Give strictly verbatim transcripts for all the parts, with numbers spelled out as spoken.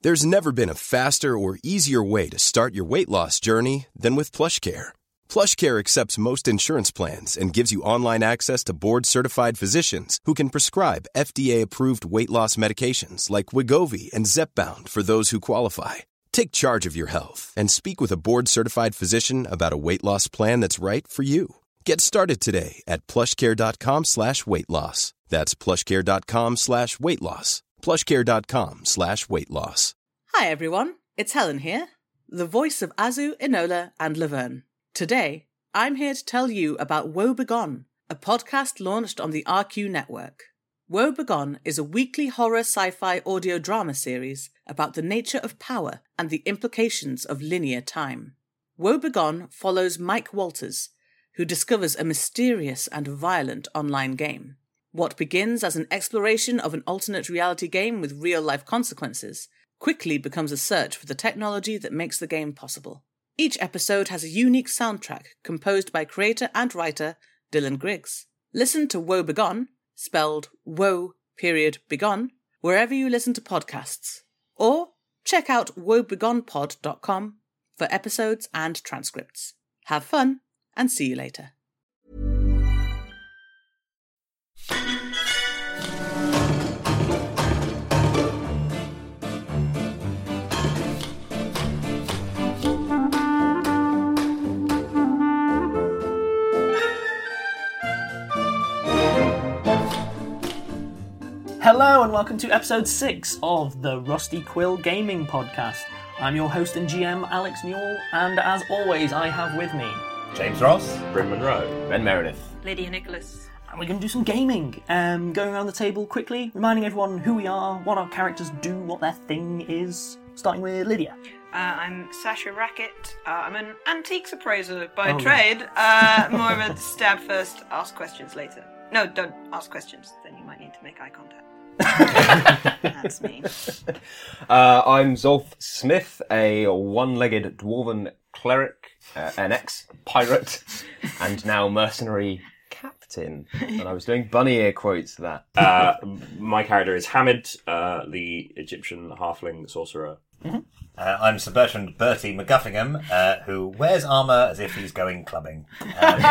There's never been a faster or easier way to start your weight loss journey than with PlushCare. PlushCare accepts most insurance plans and gives you online access to board-certified physicians who can prescribe F D A-approved weight loss medications like Wegovy and Zepbound for those who qualify. Take charge of your health and speak with a board-certified physician about a weight loss plan that's right for you. Get started today at plushcare.com slash weight loss. That's plushcare.com slash weight loss. plushcare.com slash weight loss. Hi everyone, it's Helen here, the voice of Azu, Enola and Laverne. Today, I'm here to tell you about Woe Begone, a podcast launched on the R Q network. Woe Begone is a weekly horror sci-fi audio drama series about the nature of power and the implications of linear time. Woe Begone follows Mike Walters, who discovers a mysterious and violent online game. What begins as an exploration of an alternate reality game with real-life consequences quickly becomes a search for the technology that makes the game possible. Each episode has a unique soundtrack composed by creator and writer Dylan Griggs. Listen to Woe Begone, spelled Woe period Begone, wherever you listen to podcasts. Or check out woe begone pod dot com for episodes and transcripts. Have fun, and see you later. Hello and welcome to episode six of the Rusty Quill Gaming Podcast. I'm your host and G M, Alex Newell, and as always I have with me James Ross, Bryn Monroe, Ben Meredith, Lydia Nicholas. And we're going to do some gaming, um, going around the table quickly, reminding everyone who we are, what our characters do, what their thing is, starting with Lydia. Uh, I'm Sasha Rackett. Uh, I'm an antiques appraiser by Oh, trade. Uh, more of a stab first, ask questions later. No, don't ask questions, then you might need to make eye contact. That's me. Uh, I'm Zolf Smith, a one-legged dwarven cleric, uh, an ex-pirate, and now mercenary captain. And I was doing bunny ear quotes to that. Uh, my character is Hamid, uh, the Egyptian halfling sorcerer. Mm-hmm. Uh, I'm Sir Bertrand Bertie McGuffingham, uh, who wears armour as if he's going clubbing um,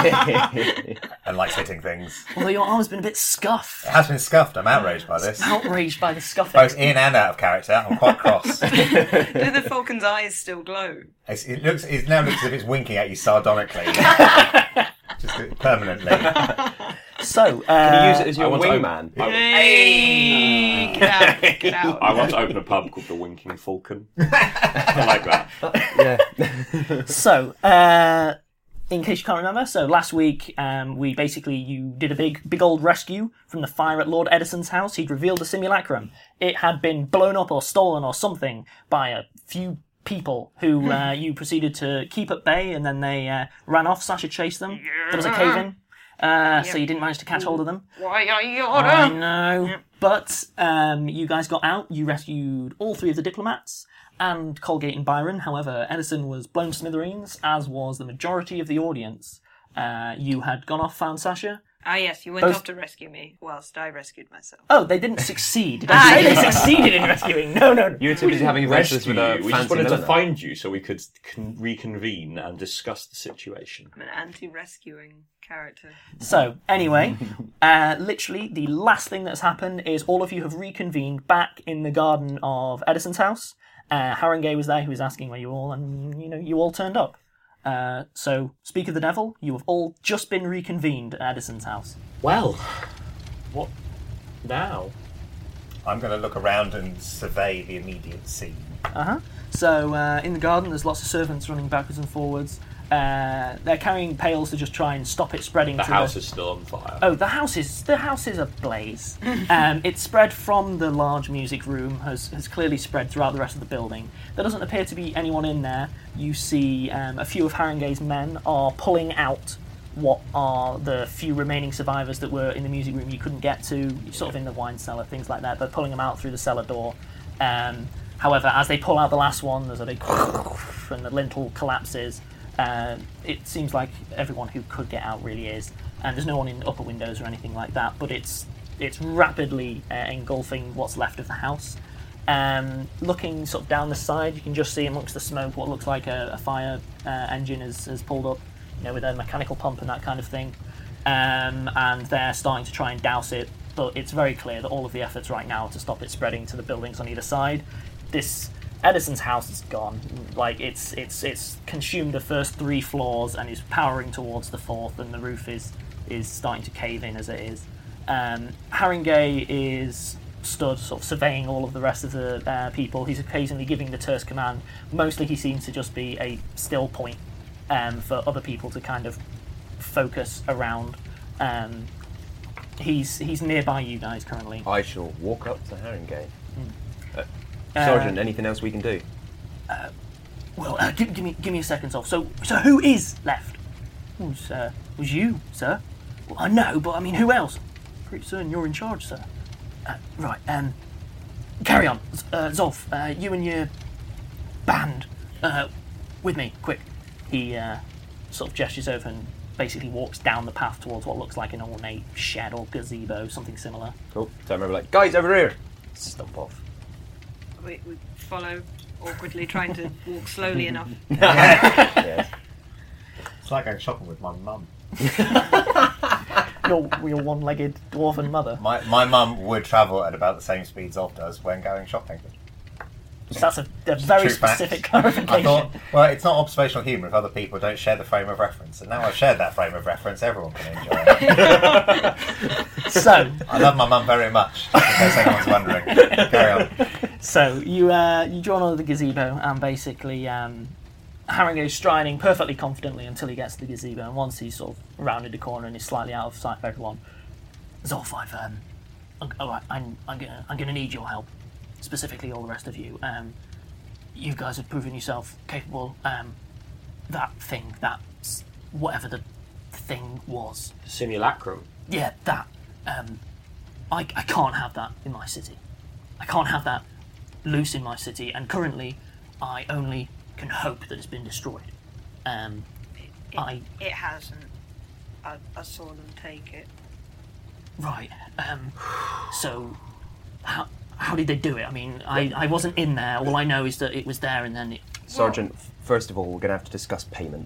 and likes hitting things. Although your arm's been a bit scuffed. It has been scuffed. I'm outraged by this. Outraged by the scuffing. Both in and out of character. I'm quite cross. Do the falcon's eyes still glow? It's, it looks. It now looks as if it's winking at you sardonically, just permanently. So, uh, Can you use it as your I want to wingman? I, Hey! Get out, get out. I want to open a pub called the Winking Falcon. I like that. Yeah. So, uh, in case you can't remember, so last week um, we basically, you did a big, big old rescue from the fire at Lord Edison's house. He'd revealed the simulacrum. It had been blown up or stolen or something by a few people who uh, you proceeded to keep at bay, and then they uh, ran off. Sasha chased them. There was a cave-in. Uh, so you didn't manage to catch hold of them. Why are you I order? know. But um, you guys got out. You rescued all three of the diplomats and Colgate and Byron. However, Edison was blown to smithereens, as was the majority of the audience. Uh, you had gone off, found Sasha. Ah, yes, you went Both- off to rescue me, whilst I rescued myself. Oh, they didn't succeed. Did Ah, I say they yeah. succeeded in rescuing? No, no, no. You were too busy having adventures with a We fancy just wanted to milliner. find you so we could con- reconvene and discuss the situation. I'm an anti-rescuing character. So, anyway, uh, literally the last thing that's happened is all of you have reconvened back in the garden of Edison's house. Uh, Haringey was there, he was asking where you all, and, you know, you all turned up. Uh, so, speak of the devil, you have all just been reconvened at Edison's house. Well, what now? I'm going to look around and survey the immediate scene. Uh-huh. So, uh, in the garden, there's lots of servants running backwards and forwards. Uh, they're carrying pails to just try and stop it spreading. The to house the... is still on fire. Oh, the house is the house is ablaze. um, it's spread from the large music room, has has clearly spread throughout the rest of the building. There doesn't appear to be anyone in there. You see um, a few of Haringey's men are pulling out what are the few remaining survivors that were in the music room you couldn't get to, sort of in the wine cellar, things like that. They're pulling them out through the cellar door. Um, however, as they pull out the last one, there's a big and the lintel collapses. Uh, it seems like everyone who could get out really is, and there's no one in upper windows or anything like that, but it's it's rapidly uh, engulfing what's left of the house. Um, looking sort of down the side, you can just see amongst the smoke what looks like a, a fire uh, engine has, has pulled up, you know, with a mechanical pump and that kind of thing. Um, and they're starting to try and douse it, but it's very clear that all of the efforts right now are to stop it spreading to the buildings on either side. This Edison's house is gone. Like it's it's it's consumed the first three floors and is powering towards the fourth, and the roof is is starting to cave in as it is. Um, Haringey is stood sort of surveying all of the rest of the uh, people. He's occasionally giving the terse command. Mostly he seems to just be a still point um, for other people to kind of focus around. Um, he's he's nearby you guys currently. I shall walk up to Haringey. Mm. Uh, Sergeant, uh, anything else we can do? Uh, well, uh, give, give me give me a second, off. So so who is left? Was uh, was you, sir? Well, I know, but I mean, who else? Pretty certain you're in charge, sir. Uh, right, um, carry on. Uh, Zolf, uh, you and your band, uh, with me, quick. He uh, sort of gestures over and basically walks down the path towards what looks like an ornate shed or gazebo, something similar. Cool. So I'm over like, guys, over here! Stomp off. We, we follow awkwardly, trying to walk slowly enough. Yes. It's like going shopping with my mum. Your, your one-legged dwarven mother. My my mum would travel at about the same speed Zolf does when going shopping. So that's a, a very True fact. specific clarification. I thought, well, it's not observational humour if other people don't share the frame of reference. And now I've shared that frame of reference, everyone can enjoy it. So, I love my mum very much, in case anyone's wondering. Carry on. So you uh, you draw onto the gazebo, and basically um, Haringey's striding perfectly confidently until he gets to the gazebo, and once he's sort of rounded the corner and is slightly out of sight of everyone, Zolf, I've um, I'm, all right, I'm I'm gonna I'm gonna need your help, specifically all the rest of you. Um, you guys have proven yourself capable. Um, that thing, that s- whatever the thing was, Simulacrum. yeah, that. Um, I I can't have that in my city. I can't have that loose in my city, and currently I only can hope that it's been destroyed. Um, It, I it hasn't. I, I saw them take it. right. Um, so how how did they do it? I mean, I, I wasn't in there. All I know is that it was there, and then it. Sergeant, first of all, we're going to have to discuss payment.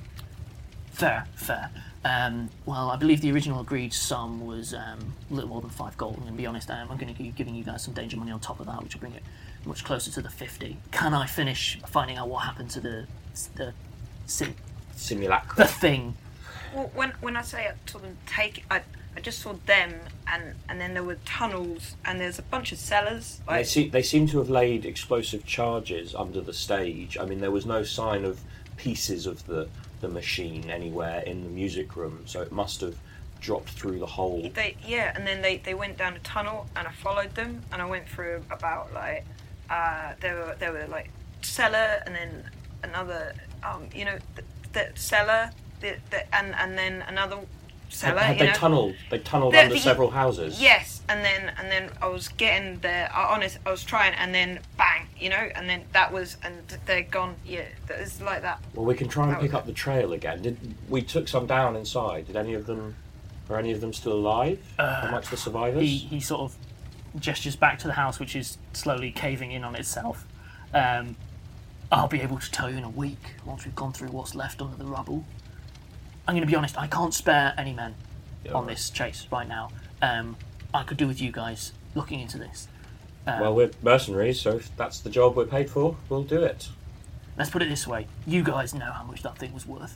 Fair, fair. Um, well, I believe the original agreed sum was um, a little more than five gold, and to be honest, um, I'm going to be giving you guys some danger money on top of that, which will bring it much closer to the fifty. Can I finish finding out what happened to the the sim, Simulacrum. the thing? Well, when when I say I saw them take it, I, I just saw them, and, and then there were tunnels, and there's a bunch of cellars. They, Like, see, they seem to have laid explosive charges under the stage. I mean, there was no sign of pieces of the, the machine anywhere in the music room, so it must have dropped through the hole. They yeah, and then they, they went down a tunnel, and I followed them, and I went through about like uh, there were there were like cellar, and then another um you know the, the cellar, the, the and and then another cellar. Had, had you they know? tunneled? They tunneled The- under the- several houses. Yes, and then and then I was getting there. I honest, I was trying, and then bang, you know, and then that was, and they're gone. Yeah, that is like that. Well, we can try and That pick was up the trail again. Did we took some down inside? Did any of them? Are any of them still alive? Uh, Amongst the survivors? He he sort of gestures back to the house, which is slowly caving in on itself. Um, I'll be able to tell you in a week once we've gone through what's left under the rubble. I'm going to be honest, I can't spare any men Yeah, on right. this chase right now. Um, I could do with you guys looking into this. Um, Well, we're mercenaries, so if that's the job we're paid for, we'll do it. Let's put it this way: you guys know how much that thing was worth.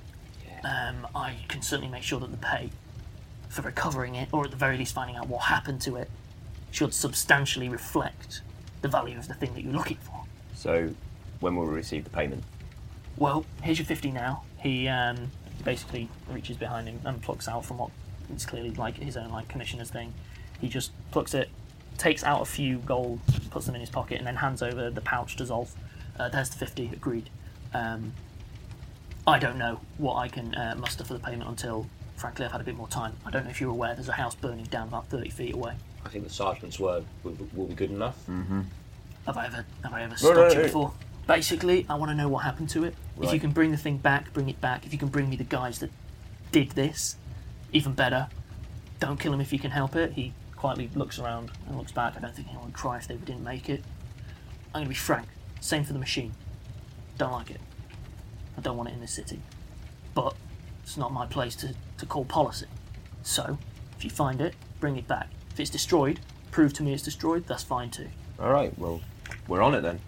Um, I can certainly make sure that the pay for recovering it, or at the very least finding out what happened to it, should substantially reflect the value of the thing that you're looking for. So, when will we receive the payment? Well, here's your fifty now. He um, basically reaches behind him and plucks out from what is clearly like his own like commissioner's thing. He just plucks it, takes out a few gold, puts them in his pocket, and then hands over the pouch to Zolf. Uh, there's the fifty, agreed. Um, I don't know what I can uh, muster for the payment until, frankly, I've had a bit more time. I don't know if you're aware, there's a house burning down about thirty feet away. I think the sergeant's word will, will be good enough. Have I ever, have I ever Right, stopped right, you right. before? Basically, I want to know what happened to it. If you Right. can bring the thing back, bring it back. If you can bring me the guys that did this, even better. Don't kill him if you can help it. He quietly looks around and looks back. I don't think anyone would cry if they didn't make it. I'm going to be frank. Same for the machine. Don't like it. I don't want it in this city. But it's not my place to, to call policy. So, if you find it, bring it back. If it's destroyed, prove to me it's destroyed, that's fine too. Alright, well, we're on it then.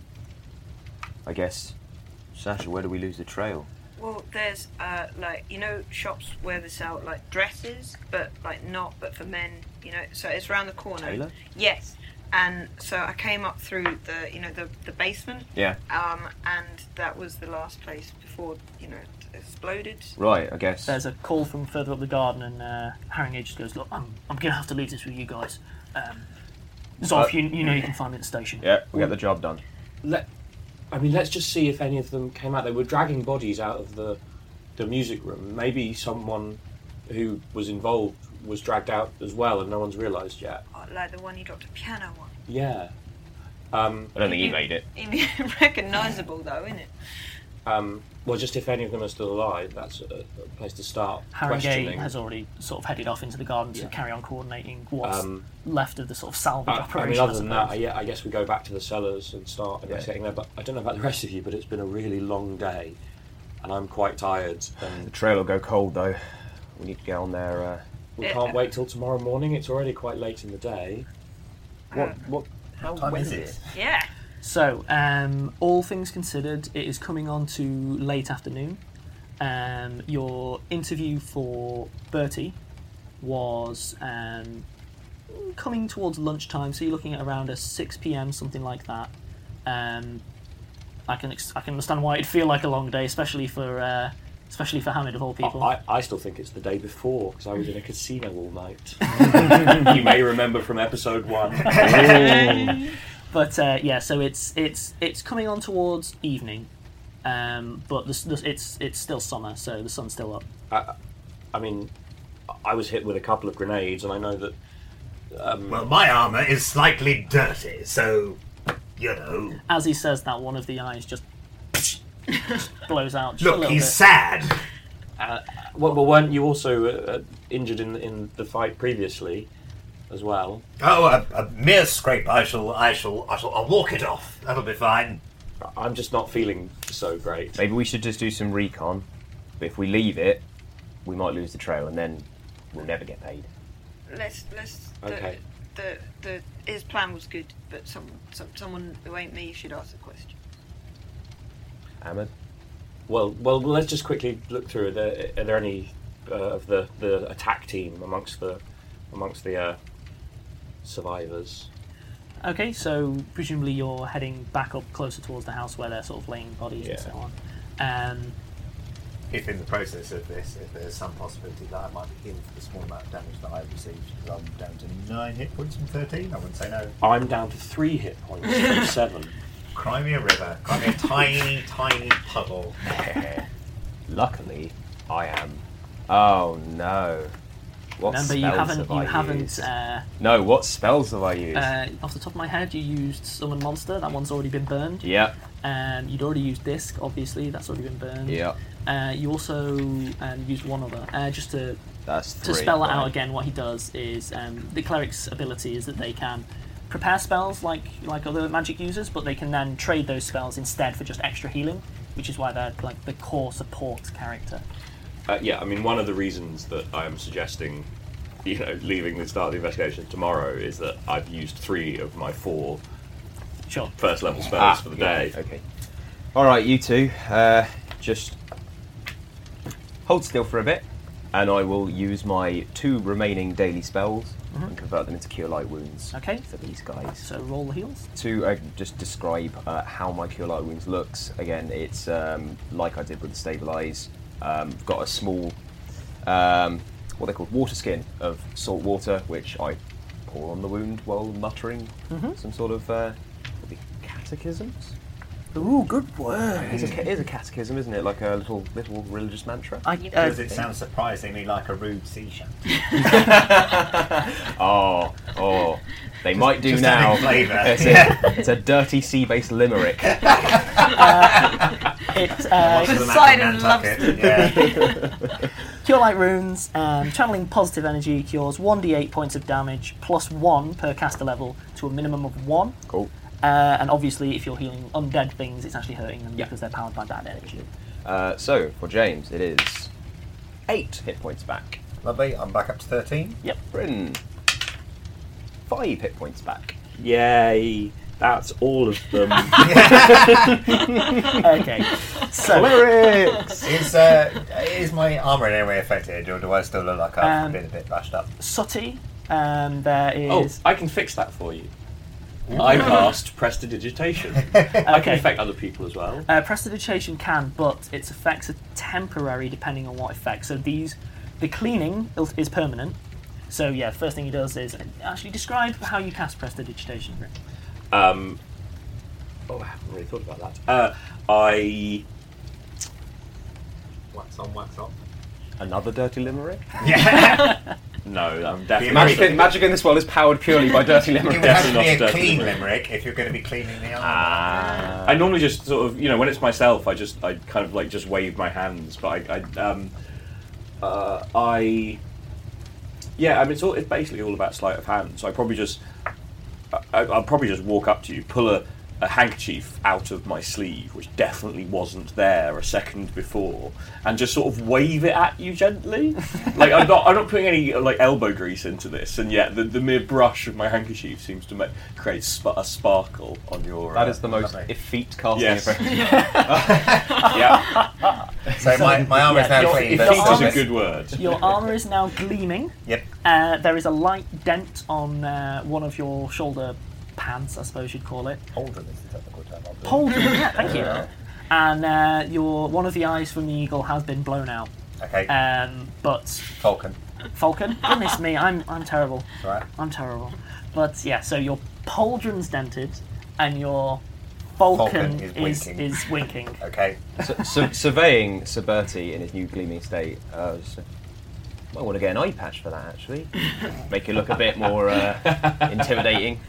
I guess. Sasha, where do we lose the trail? Well, there's, uh, like, you know, shops where they sell, like, dresses, but, like, not, but for men, you know, so it's around the corner. Taylor? Yes. And so I came up through the, you know, the, the basement. Yeah. Um, and that was the last place before, you know, it exploded. Right, I guess. There's a call from further up the garden, and uh, Haringey just goes, look, I'm, I'm going to have to leave this with you guys. Um, Zolf, Uh, you, you know you can find me at the station. Yeah, we get the job done. Let, I mean, let's just see if any of them came out. They were dragging bodies out of the the music room. Maybe someone who was involved was dragged out as well, and no one's realised yet. Oh, like the one you dropped a piano on. Yeah. Um, I don't think he made it. Recognisable though, isn't it? um, well, just if any of them are still alive, that's a, a place to start Haringey questioning. has already sort of headed off into the garden to Yeah. carry on coordinating what's Um, left of the sort of salvage I, I operation. mean, other I than that, I, suppose. yeah, I guess we go back to the cellars and start investigating there. But I don't know about the rest of you, but it's been a really long day, and I'm quite tired. The And trail will go cold though. We need to get on there. Uh, we Yeah. can't wait till tomorrow morning. It's already quite late in the day. what? What? How? Time when is it? Yeah. So, um, all things considered, it is coming on to late afternoon. Um, your interview for Bertie was um, coming towards lunchtime, so you're looking at around a six p.m, something like that. Um, I can ex- I can understand why it'd feel like a long day, especially for uh, especially for Hamid of all people. I, I still think it's the day before because I was in a casino all night. You may remember from episode one. But uh, yeah, so it's it's it's coming on towards evening, um, but the, the, it's it's still summer, so the sun's still up. I, I mean, I was hit with a couple of grenades, and I know that. Um, Well, my armour is slightly dirty, so, you know. As he says that, one of the eyes just, just blows out. Just a Look, little he's bit. sad. uh, well, well, weren't you also uh, injured in in the fight previously, as well? Oh, a, a mere scrape. I shall, I shall, I shall, I'll walk it off. That'll be fine. I'm just not feeling so great. Maybe we should just do some recon. But if we leave it, we might lose the trail, and then we'll never get paid. Let's let's. Okay. The, the the his plan was good, but some, some someone who ain't me should ask the question. Ahmed? Well, well, let's just quickly look through. Are there, are there any uh, of the, the attack team amongst the amongst the uh, survivors? Okay, so presumably you're heading back up closer towards the house where they're sort of laying bodies Yeah. and so on. Um, If in the process of this, if there's some possibility that I might be healed for the small amount of damage that I've received, because I'm down to nine hit points from thirteen, I wouldn't say no. I'm down to three hit points from seven. Cry me a river. Cry me a tiny, tiny puddle. Luckily, I am. Oh no. What remember, spells you haven't have you I haven't used? uh, No, what spells have I used? uh, off the top of my head. You used Summon Monster. That one's already been burned. yeah, Um, you'd already used Disc. Obviously, that's already been burned. yeah. Uh, you also um, used one other. Uh, just to That's to three. spell it out right. again, what he does is um, the cleric's ability is that they can prepare spells like like other magic users, but they can then trade those spells instead for just extra healing, which is why they're like the core support character. Uh, yeah, I mean, one of the reasons that I am suggesting, you know, leaving the start of the investigation tomorrow is that I've used three of my four Sure. first level spells Ah, for the yeah, day. Okay. All right, you two. Uh, just hold still for a bit, and I will use my two remaining daily spells and convert them into cure light wounds. Okay. For these guys. So roll the heals. To uh, just describe uh, how my cure light wounds looks. Again, it's um, like I did with the stabilize. Um, got a small, um, what they call water skin of salt water, which I pour on the wound while muttering some sort of uh, what would be catechisms. Ooh, good word. It's a, ca- it is a catechism, isn't it? Like a little little religious mantra. I, uh, Does it sound surprisingly like a rude sea shanty? Oh, oh, they might do just now. adding flavour. It's, Yeah. a, it's a dirty sea-based limerick. it, uh, What's the Poseidon man loves Nantucket? Yeah. Cure Light Runes, um, channeling positive energy cures one d eight points of damage plus one per caster level to a minimum of one. Cool. Uh, and obviously, if you're healing undead things, it's actually hurting them Yeah. because they're powered by bad energy. Uh, so, for James, it is eight hit points back. Lovely, I'm back up to thirteen. Yep. Bryn, five hit points back. Yay! That's all of them. Okay. So, Clerics! Is, uh, is my armour in any way affected, or do I still look like I've Um, been a bit bashed up? Sooty, um, there Oh, is. I can fix that for you. I cast Prestidigitation. I can Okay. affect other people as well. Uh, Prestidigitation can, but its effects are temporary depending on what effect. So these, the cleaning is- is permanent. So yeah, first thing he does is actually describe how you cast Prestidigitation. Rick. Um, oh, I haven't really thought about that. Uh, I Wax on, wax off. Another dirty limerick? no, I'm definitely Magic in, magic in this world is powered purely by dirty It limerick. would have to Definitely be a not a dirty clean limerick. limerick if you're going to be cleaning the armour. Ah. I normally just sort of, you know, when it's myself, I just, I kind of like just wave my hands. But I, I um, uh, I, yeah, I mean, it's all, it's basically all about sleight of hand. So I probably just, I, I'll probably just walk up to you, pull a, a handkerchief out of my sleeve, which definitely wasn't there a second before, and just sort of wave it at you gently. Like I'm not, I'm not putting any like elbow grease into this, and yet the, the mere brush of my handkerchief seems to make, create sp- a sparkle on your. That uh, is the most lovely. effete casting Yes. effect. Yeah, So my, my armour is Yeah, now your- clean, if but your effete armour- is a good word. Your armor is now gleaming. Yep. Uh, there is a light dent on uh, one of your shoulder pads, I suppose you'd call it. Pauldron is the technical term. I'll do. Pauldron, yeah, thank you. And uh, your one of the eyes from the eagle has been blown out. Okay, Um, but Falcon. Falcon, goodness me, I'm I'm terrible. Right. I'm terrible. But yeah, so your pauldron's dented, and your Falcon, Falcon is is winking. is winking. Okay. So, so, surveying Sir Bertie in his new gleaming state, uh, was, I want to get an eye patch for that, actually. Make it look a bit more uh, intimidating.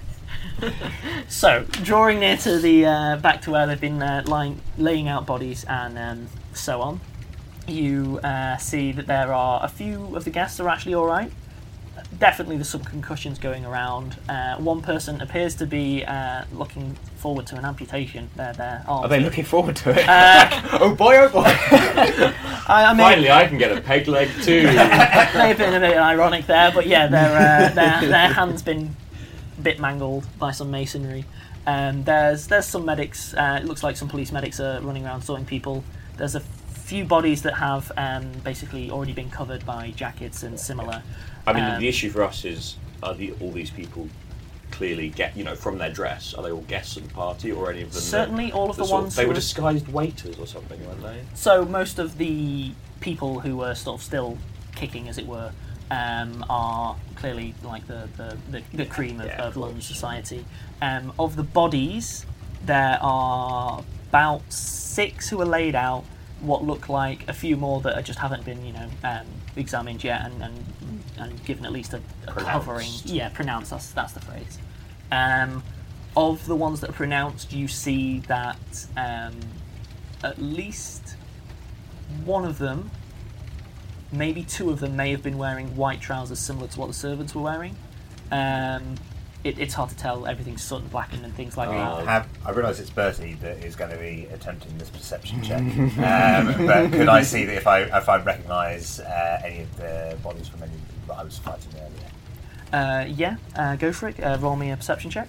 So, drawing near to the uh, back to where they've been uh, lying, laying out bodies and um, so on, you uh, see that there are a few of the guests are actually all right. Definitely, there's some concussions going around. Uh, one person appears to be uh, looking forward to an amputation. Their their arm. Are they looking forward to it? Uh, oh boy, oh boy! I, I mean, Finally, I can get a peg leg too. may have been a bit ironic there, but yeah, their uh, their their hand's been a bit mangled by some masonry. Um, there's there's some medics. Uh, it looks like some police medics are running around sorting people. There's a few bodies that have um, basically already been covered by jackets and similar. I mean, Um, the issue for us is, are the, all these people clearly get, you know, from their dress, are they all guests of the party, or any of them? Certainly, all of the sort ones they who were are- disguised waiters or something, weren't they? So most of the people who were sort of still kicking, as it were, um, are clearly like the the, the, the cream of, Yeah, of of London course. society. Um, of the bodies, there are about six who are laid out. What look like a few more that are just haven't been, you know, um, examined yet and, and and given at least a, a covering. Pronounced. Yeah, pronounced. That's that's the phrase. Um, of the ones that are pronounced, you see that um, at least one of them, maybe two of them, may have been wearing white trousers similar to what the servants were wearing. Um, it, it's hard to tell. Everything's soot and blackened and things like that. Have, I realise it's Bertie that is going to be attempting this perception check. um, but could I see that if I if I recognise uh, any of the bodies from any that I was fighting earlier? Uh, yeah, uh, go for it. Uh, roll me a perception check.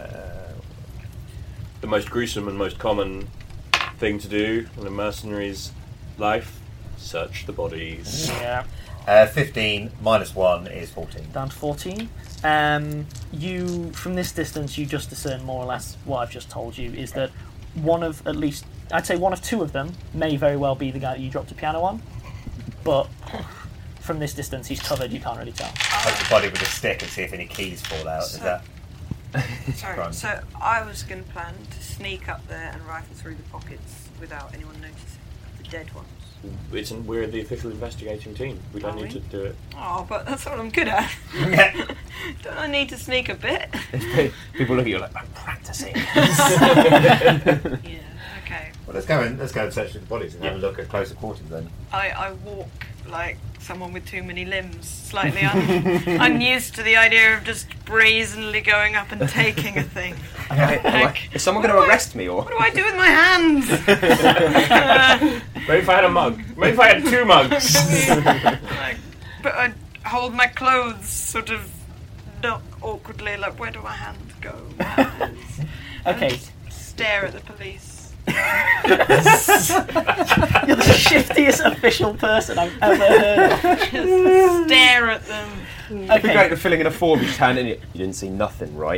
The most gruesome and most common thing to do in a mercenary's life: search the bodies. Yeah. Uh, Fifteen minus one is fourteen. Down to fourteen. Um, you, from this distance, you just discern more or less what I've just told you, is that one of, at least, I'd say one of two of them may very well be the guy that you dropped a piano on, but from this distance he's covered, you can't really tell. Poke the body with a stick and see if any keys fall out. Is So- that Sorry. Run. So I was going to plan to sneak up there and rifle through the pockets without anyone noticing the dead ones. It's in, we're the official investigating team. We don't Are need we? to do it. Oh, but that's what I'm good at. Don't I need to sneak a bit? People look at you like, I'm practicing. Yeah. Okay. Well, let's go and let's go and search through the bodies and have a look at closer quarters then. I, I walk like someone with too many limbs, slightly un- unused to the idea of just brazenly going up and taking a thing. Okay, Like, is someone what going to do I- arrest me or? What do I do with my hands? Maybe if I had a mug. Maybe if I had two mugs. like, but I hold my clothes sort of not awkwardly, like, where do my hands go? My hands. Okay. Stare at the police. You're the shiftiest official person I've ever heard of. Just stare at them. It'd be great Okay. to filling in a form each hand and you, you didn't see nothing, right?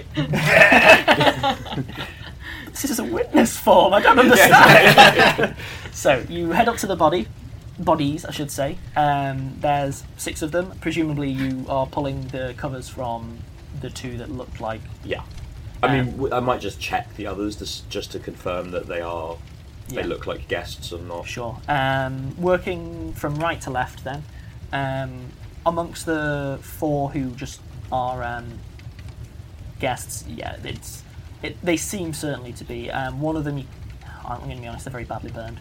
This is a witness form. I don't understand. So you head up to the body, bodies, I should say. Um, there's six of them. Presumably, you are pulling the covers from the two that looked like. Yeah. I mean, w- I might just check the others just, just to confirm that they are, Yeah. they look like guests or not. Sure. Um, working from right to left, then, um, amongst the four who just are um, guests, yeah, it's it, they seem certainly to be. Um, one of them, you, I'm going to be honest, they're very badly burned.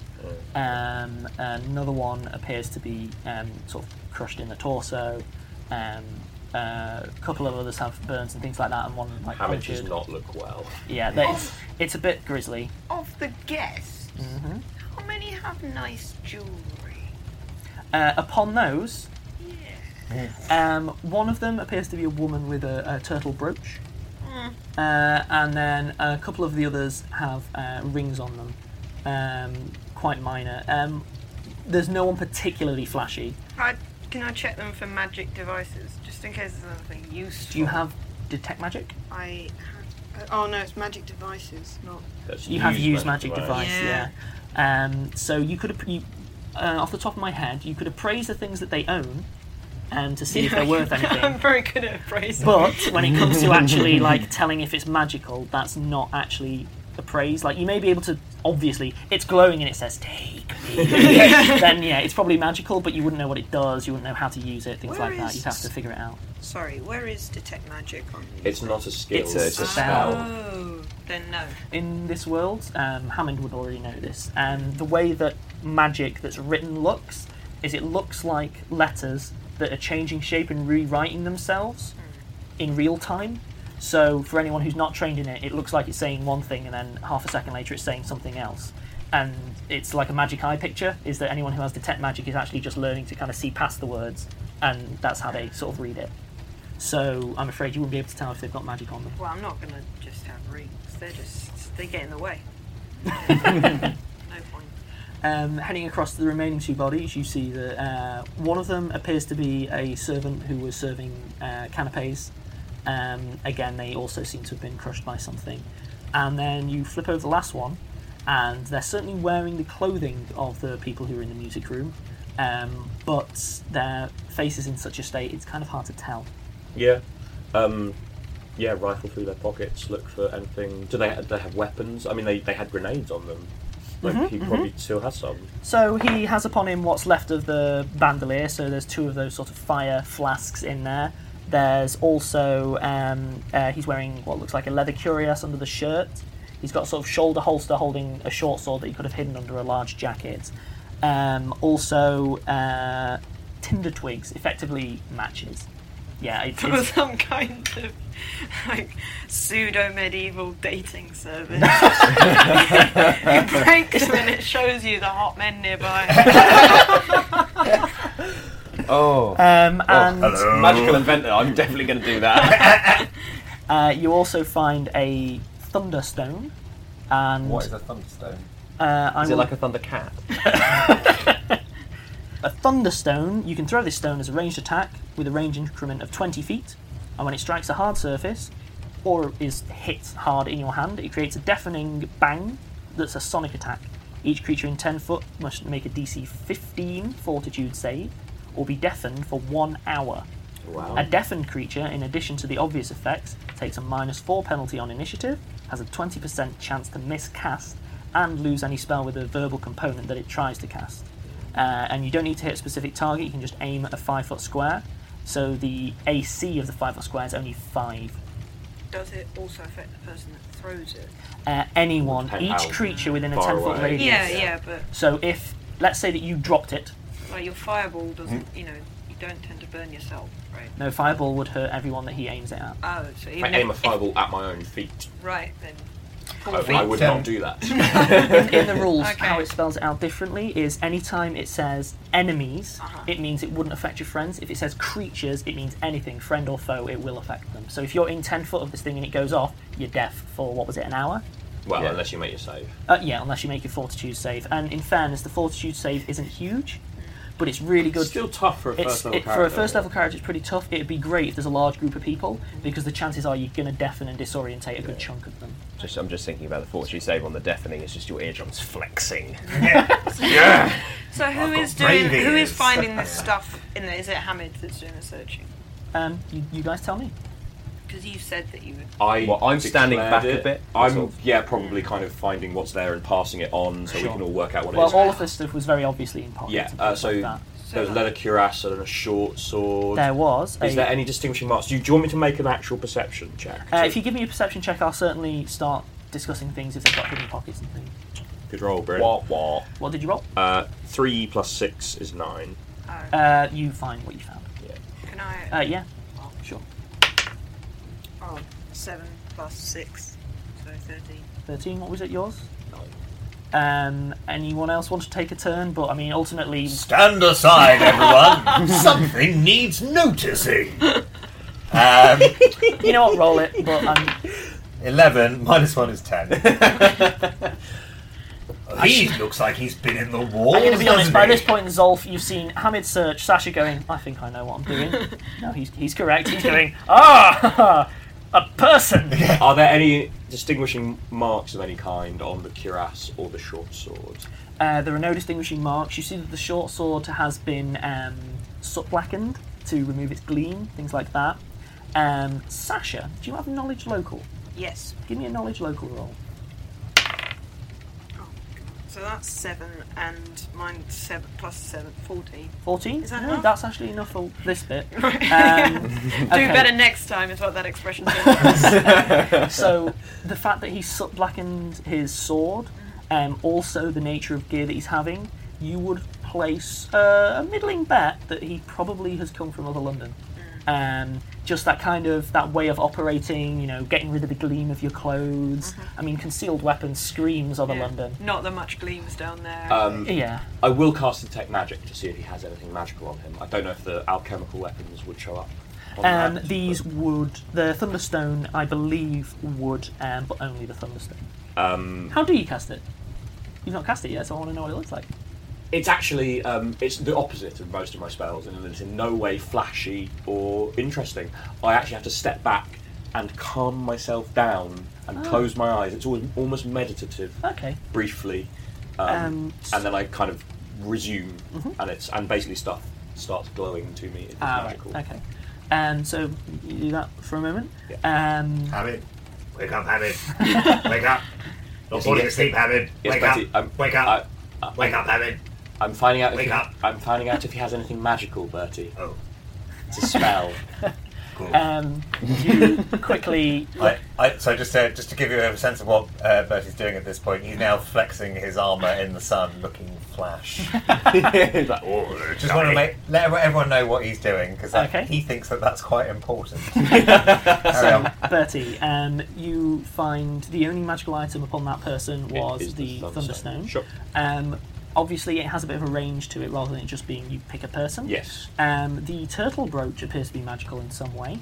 Um, another one appears to be um, sort of crushed in the torso. Um, uh, a couple of others have burns and things like that, and one like Hammond does punctured. not look well. Yeah, they- it's it's a bit grisly. Of the guests, hmm how many have nice jewellery? Uh, upon those, Yeah. Um, one of them appears to be a woman with a, a turtle brooch, Mm. uh, and then a couple of the others have uh, rings on them, um, quite minor. Um, there's no one particularly flashy. I, can I check them for magic devices, just in case there's anything useful? Do you have detect magic? I have. Oh no, it's magic devices, not. That's You have used used magic device, Yeah. yeah. Um, so you could, app- you, uh, off the top of my head, you could appraise the things that they own, and to see if they're worth I'm anything. very good at appraising. But when it comes to actually like telling if it's magical, that's not actually appraised. Like you may be able to, obviously, it's glowing and it says "take me." Then yeah, it's probably magical, but you wouldn't know what it does. You wouldn't know how to use it, things Where like that. is- You'd have to figure it out. Sorry, where is detect magic on these? It's not a skill. It's a It's a spell. spell. Oh, then no. In this world, um, Hammond would already know this. And the way that magic that's written looks is it looks like letters that are changing shape and rewriting themselves in real time. So for anyone who's not trained in it, it looks like it's saying one thing and then half a second later it's saying something else. And it's like a magic eye picture, is that anyone who has detect magic is actually just learning to kind of see past the words, and that's how they sort of read it. So I'm afraid you wouldn't be able to tell if they've got magic on them. Well, I'm not gonna just have rings. They're just they get in the way. No point. Um, heading across to the remaining two bodies, you see that uh, one of them appears to be a servant who was serving uh, canapes. Um, again, they also seem to have been crushed by something. And then you flip over the last one, and they're certainly wearing the clothing of the people who are in the music room, um, but their faces in such a state it's kind of hard to tell. Yeah. Um, yeah, rifle through their pockets, look for anything. Do they, do they have weapons? I mean, they, they had grenades on them. Like, Mhm, he mhm. probably still has some. So he has upon him what's left of the bandolier, so there's two of those sort of fire flasks in there. There's also, um, uh, he's wearing what looks like a leather cuirass under the shirt. He's got a sort of shoulder holster holding a short sword that he could have hidden under a large jacket. Um, also, uh, tinder twigs, effectively matches. Yeah, it, For it's, some kind of like pseudo medieval dating service. You break them and it shows you the hot men nearby. Oh. um, and Hello. Magical inventor, I'm definitely going to do that. uh, you also find a thunderstone. And What is a thunderstone? uh, I Is it will- like a thunder cat? A thunderstone, you can throw this stone as a ranged attack with a range increment of twenty feet, and when it strikes a hard surface or is hit hard in your hand, it creates a deafening bang that's a sonic attack. Each creature in ten foot must make a D C fifteen fortitude save or be deafened for one hour. Wow. A deafened creature, in addition to the obvious effects, takes a minus four penalty on initiative, has a twenty percent chance to miscast, and lose any spell with a verbal component that it tries to cast. Uh, and you don't need to hit a specific target, you can just aim at a five foot square. So the A C of the five foot square is only five. does it also affect the person that throws it? Uh, anyone, Depend each how creature within a far ten foot away. radius. Yeah, yeah, but So if, let's say that you dropped it, like your fireball doesn't, you know, you don't tend to burn yourself, right? no fireball would hurt everyone that he aims it at. Oh, so If even I aim a if, fireball at my own feet, right then. I, Four feet. I would Um, not do that. in, in the rules, Okay. how it spells it out differently is anytime it says enemies, Uh-huh. it means it wouldn't affect your friends. If it says creatures, it means anything, friend or foe, it will affect them. So if you're in ten foot of this thing and it goes off, you're deaf for, what was it, an hour? Well, Yeah. unless you make your save. Uh, yeah, unless you make your fortitude save. And in fairness, the fortitude save isn't huge, but it's really good. It's still tough for a It's, first level it, character. for a first level character, it's pretty tough. It'd be great if there's a large group of people, because the chances are you're going to deafen and disorientate a good chunk of them. Just, I'm just thinking about the fortitude save on the deafening. It's just your eardrums flexing. Yeah. So who I've got is doing? brave Who is ears. finding this stuff in there? Is it Hamid that's doing the searching? Um, you, you guys tell me. Because you said that you would. I Well, I'm standing declared back a it. bit, I'm sort of. yeah, probably kind of finding what's there and passing it on, so Sure. we can all work out what Well, it is. all of this stuff was very obviously in pockets. yeah. and Uh, things so like that. there was a leather cuirass and a short sword. There was. Is a, there any distinguishing marks? Do you, do you want me to make an actual perception check? uh, if you give me a perception check, I'll certainly start discussing things if they've got hidden pockets and things. Good roll, Bryn. Wah wah. What did you roll? Uh, three plus six is nine. Oh, Uh, you find what you found. can I? Uh, yeah, sure. oh, seven plus six, so thirteen. thirteen, what was it, yours? Um, anyone else want to take a turn? But I mean, ultimately, Stand aside, everyone. Something needs noticing. Um, you know what, roll it, but um, Eleven minus one is ten. He looks like he's been in the wars. I'm going to be honest, hasn't by he? this point, Zolf, you've seen Hamid search, Sasha going, I think I know what I'm doing. No, he's, he's correct. He's going, ah, a person. Are there any distinguishing marks of any kind on the cuirass or the short sword? Uh, there are no distinguishing marks. You see that the short sword has been um, soot blackened to remove its gleam, things like that. Um, Sasha, do you have knowledge local? Yes. Give me a knowledge local roll. So that's seven, and mine's seven plus seven, fourteen. fourteen? Is that No, enough? that's actually enough for this bit. Right. Um, Do okay. better next time is what that expression says. So the fact that he's soot blackened his sword, um, also the nature of gear that he's having, you would place uh, a middling bet that he probably has come from other London. Um, just that kind of that way of operating, you know, getting rid of the gleam of your clothes. I mean, concealed weapons screams other Yeah. London. Not that much gleams down there. Um, Yeah. I will cast detect magic to see if he has anything magical on him. I don't know if the alchemical weapons would show up. On Um, that, these but, would the Thunderstone, I believe, would, um, but only the Thunderstone. um, How do you cast it? You've not cast it yet, so I want to know what it looks like. it's actually um, it's the opposite of most of my spells, and it's in no way flashy or interesting. I actually have to step back and calm myself down and Oh. close my eyes. It's always almost meditative, Okay. briefly, um, Um, and then I kind of resume, and it's and basically stuff starts glowing to me. It's Ah, right, magical. okay. Um, so you do that for a moment. Um, Hamid, wake up, Hamid. Wake up. Not Yes, falling yes. asleep, Hamid. Yes, Wake Betty, up. um, Wake up. I, I, Wake up, Hamid. I'm finding out. If Wake he, up. I'm finding out if he has anything magical, Bertie. Oh, It's a spell. cool. um, you quickly. I, I, so just to, just to give you a sense of what uh, Bertie's doing at this point, he's now flexing his armour in the sun, looking flash. He's like, oh, Just want to make let everyone- everyone know what he's doing because Okay. he thinks that that's quite important. Carry on. Bertie, um, you find the only magical item upon that person was Is the, Thunderstone. Sure. Um, obviously, it has a bit of a range to it rather than it just being you pick a person. Yes. Um, the turtle brooch appears to be magical in some way.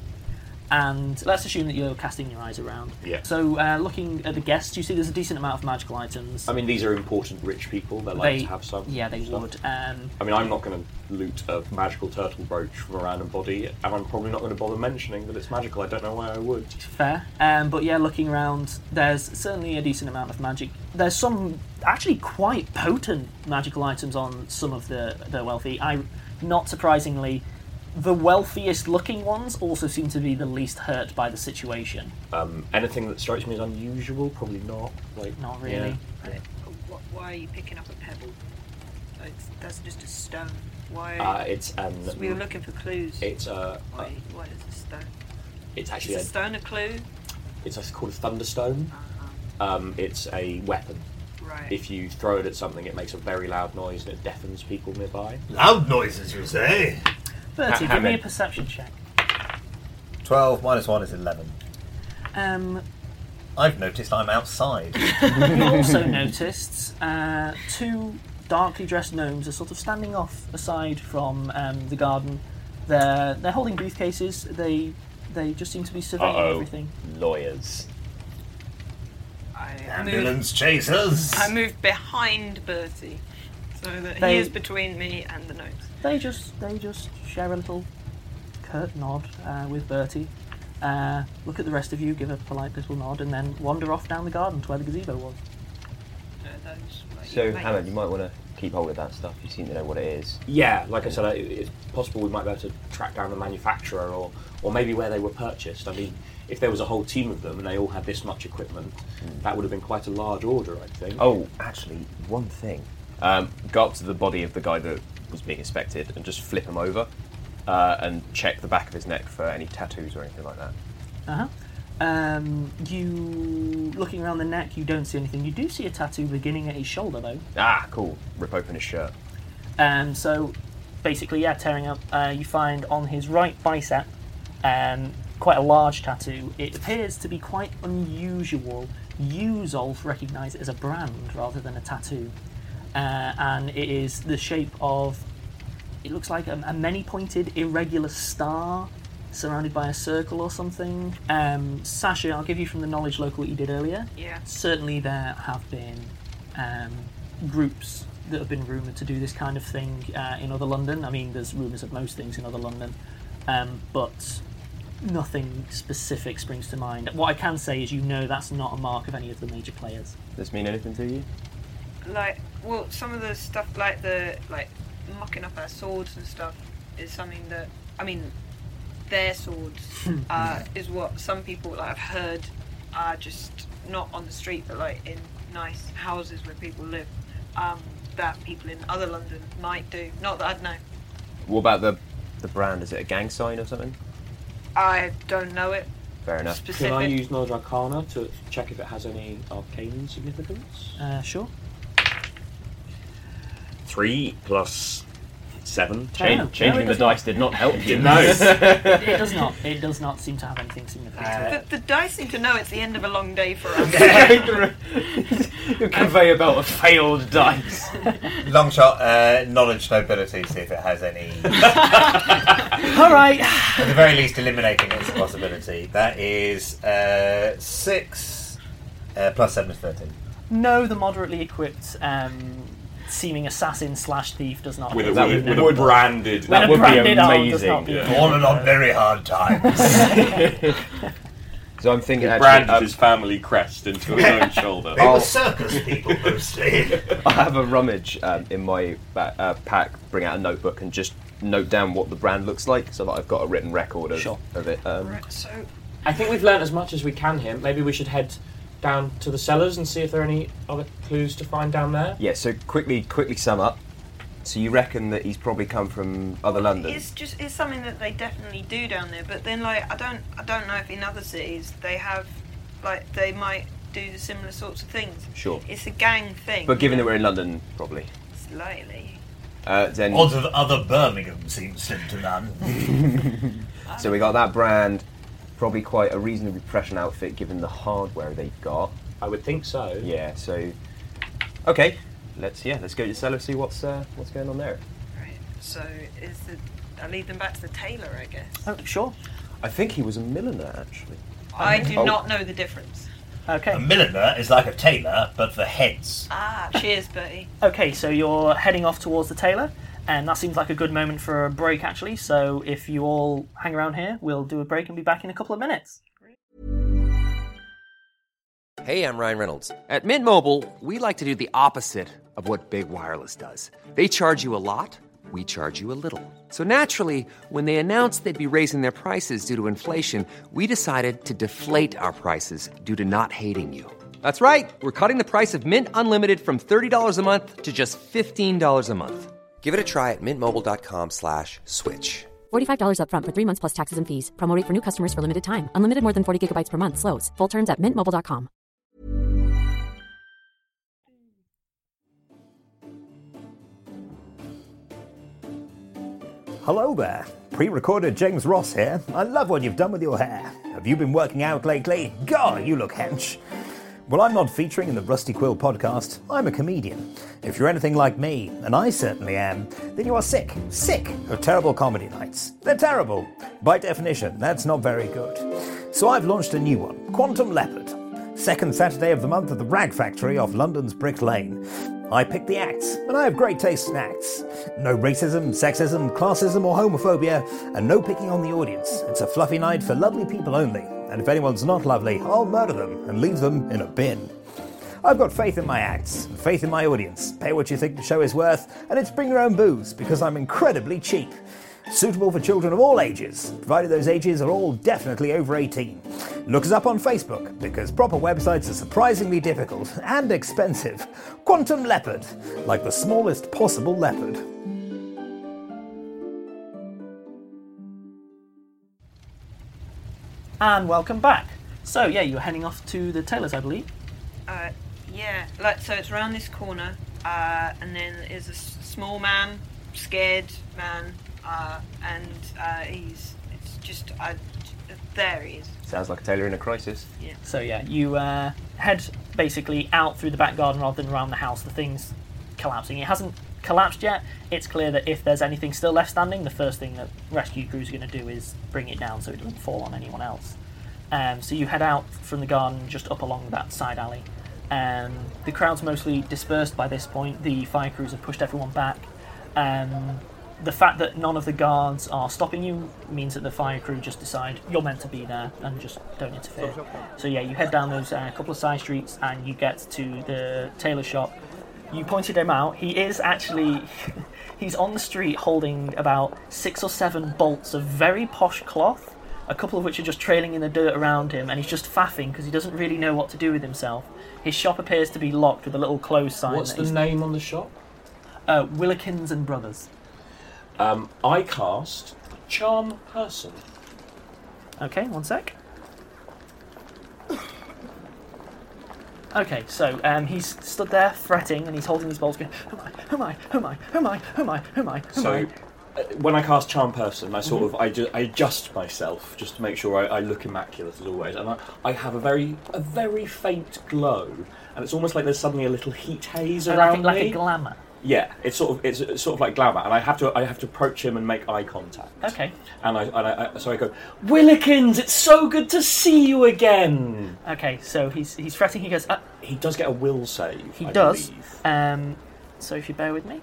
And let's assume that you're casting your eyes around. Yeah. So, uh, looking at the guests, you see there's a decent amount of magical items. I mean, these are important rich people. They like They- to have some. Yeah, they stuff. would. Um, I mean, I'm not going to loot a magical turtle brooch from a random body, and I'm probably not going to bother mentioning that it's magical. I don't know why I would. Fair. Um, but yeah, looking around, there's certainly a decent amount of magic. There's some actually quite potent magical items on some of the, the wealthy. I, not surprisingly, the wealthiest looking ones also seem to be the least hurt by the situation. Um, anything that strikes me as unusual, probably not. Like, Not really. yeah. Wh- Why are you picking up a pebble? It's, that's just a stone. Why? Uh, it's um, we were looking for clues. it's uh, Why? Why is a stone? it's actually Is a, a stone a clue? it's called a thunderstone. Um, it's a weapon. Right. If you throw it at something, it makes a very loud noise and it deafens people nearby. Loud noises, you say? Bertie, Ha- give me a Hammond. perception check. twelve minus one is eleven. Um, I've noticed I'm outside. you also noticed uh, two darkly dressed gnomes are sort of standing off aside from um, the garden. They're they're holding briefcases. They they just seem to be surveying Uh-oh. everything. Lawyers. I moved, Ambulance chasers. I moved behind Bertie, so that They- he is between me and the gnomes. They just they just share a little curt nod uh, with Bertie. Uh, look at the rest of you, give a polite little nod, and then wander off down the garden to where the gazebo was. Uh, those, like, So, mates. Hammond, you might want to keep hold of that stuff. You seem to know what it is. Yeah, like I said, it- it's possible we might be able to track down the manufacturer or, or maybe where they were purchased. I mean, if there was a whole team of them and they all had this much equipment, that would have been quite a large order, I think. Oh, actually, one thing. Um, go up to the body of the guy that was being inspected and just flip him over uh, and check the back of his neck for any tattoos or anything like that. Uh-huh. Um, you looking around the neck, you don't see anything. You do see a tattoo beginning at his shoulder, though. Ah, cool. Rip open his shirt. Um, so basically, yeah, tearing up, uh, you find on his right bicep um, quite a large tattoo. It appears to be quite unusual. You, Zolf, recognise it as a brand rather than a tattoo. Uh, and it is the shape of, it looks like a, a many-pointed irregular star surrounded by a circle or something. Um, Sasha, I'll give you from the knowledge local what you did earlier. Yeah. Certainly there have been um, groups that have been rumoured to do this kind of thing uh, in other London. I mean, there's rumours of most things in other London, um, but nothing specific springs to mind. What I can say is you know that's not a mark of any of the major players. Does this mean anything to you? Like, well, some of the stuff like the like mucking up our swords and stuff is something that I mean, their swords uh, is what some people like I've heard are just not on the street, but like in nice houses where people live. Um, that people in other London might do. Not that I'd know. What about the the brand? Is it a gang sign or something? I don't know it. Fair enough. Specific. Can I use Knowledge Arcana to check if it has any arcane significance? Uh, sure. Three plus seven. Oh, no, Change, changing it the does dice did not help you. No. It does not. It does not seem to have anything significant to it. The, the dice seem to know it's the end of a long day for us. Conveyor belt of failed dice. Long shot, uh, knowledge nobility, see if it has any. All right. At the very least, eliminating its possibility. That is uh, six uh, plus seven is thirteen. No, the moderately equipped um, seeming assassin slash thief does not. With a, that with, would with know. a branded. With That a would be branded arm does amazing. not be- Yeah. Fallen on very hard times. So I'm thinking actually, branded um, his family crest into his own shoulder. They Oh. were circus people mostly. I have a rummage um, in my ba- uh, pack. Bring out a notebook and just note down what the brand looks like, so that I've got a written record of, Sure. of it. Um, Right, so I think we've learnt as much as we can here. Maybe we should head down to the cellars and see if there are any other clues to find down there. Yeah. So quickly, quickly sum up. So you reckon that he's probably come from other London? It's just it's something that they definitely do down there. But then like I don't I don't know if in other cities they have like they might do the similar sorts of things. Sure. It's a gang thing. But given that we're in London, probably. Slightly. Uh, then Odds of other Birmingham seem slim to none. so we got that brand. Probably quite a reasonably professional outfit given the hardware they've got. I would think so. Yeah. So okay. Let's yeah. Let's go to the cellar, see what's uh, what's going on there. Right. So is the I lead them back to the tailor, I guess. Oh, sure. I think he was a milliner actually. I do Oh. not know the difference. Okay. A milliner is like a tailor, but for heads. Ah, cheers, Bertie. Okay, so you're heading off towards the tailor, and that seems like a good moment for a break, actually. So if you all hang around here, we'll do a break and be back in a couple of minutes. Hey, I'm Ryan Reynolds. At Mint Mobile, we like to do the opposite of what Big Wireless does. They charge you a lot, we charge you a little. So naturally, when they announced they'd be raising their prices due to inflation, we decided to deflate our prices due to not hating you. That's right. We're cutting the price of Mint Unlimited from thirty dollars a month to just fifteen dollars a month. Give it a try at mintmobile.com slash switch. forty-five dollars up front for three months plus taxes and fees. Promo rate for new customers for limited time. Unlimited more than forty gigabytes per month. Slows full terms at mint mobile dot com. Hello there. Pre-recorded James Ross here. I love what you've done with your hair. Have you been working out lately? God, you look hench. Well, I'm not featuring in the Rusty Quill podcast. I'm a comedian. If you're anything like me, and I certainly am, then you are sick, sick of terrible comedy nights. They're terrible. By definition, that's not very good. So I've launched a new one, Quantum Leopard. Second Saturday of the month at the Rag Factory off London's Brick Lane. I pick the acts, and I have great taste in acts. No racism, sexism, classism or homophobia, and no picking on the audience. It's a fluffy night for lovely people only, and if anyone's not lovely, I'll murder them and leave them in a bin. I've got faith in my acts, and faith in my audience. Pay what you think the show is worth, and it's bring your own booze, because I'm incredibly cheap. Suitable for children of all ages, provided those ages are all definitely over eighteen. Look us up on Facebook, because proper websites are surprisingly difficult and expensive. Quantum Leopard, like the smallest possible leopard. And welcome back. So yeah, you were heading off to the tailor's, I believe. Uh, yeah, like so it's around this corner, uh, and then there's a s- small man, scared man, uh, and uh, he's it's just uh, there he is. Sounds like a tailor in a crisis. Yeah. So yeah, you uh, head basically out through the back garden rather than around the house. The thing's collapsing. It hasn't collapsed yet. It's clear that if there's anything still left standing, the first thing that rescue crews are going to do is bring it down so it doesn't fall on anyone else. Um, so you head out from the garden just up along that side alley. Um, the crowd's mostly dispersed by this point. The fire crews have pushed everyone back. Um, the fact that none of the guards are stopping you means that the fire crew just decide you're meant to be there and just don't interfere. So yeah, you head down those uh, couple of side streets and you get to the tailor shop. You pointed him out. He is actually... he's on the street holding about six or seven bolts of very posh cloth, a couple of which are just trailing in the dirt around him, and he's just faffing because he doesn't really know what to do with himself. His shop appears to be locked with a little close sign. What's that the he's- name on the shop? Uh, Willikins and Brothers. Um, I cast Charm Person. Okay, one sec. Okay, so um, he's stood there fretting and he's holding these bolts going, who am I, who am I, who am I, who am I, who am I, who am I? So, uh, when I cast Charm Person, I sort of I, ju- I adjust myself just to make sure I, I look immaculate as always, and I, I have a very a very faint glow, and it's almost like there's suddenly a little heat haze So around like, me. like a glamour. Yeah, it's sort of it's, it's sort of like glamour, and I have to I have to approach him and make eye contact. Okay. And I, and I, I so I go, Willikins, it's so good to see you again. Okay, so he's he's fretting. He goes, uh, He does get a will save. he I does. believe. Um, so if you bear with me,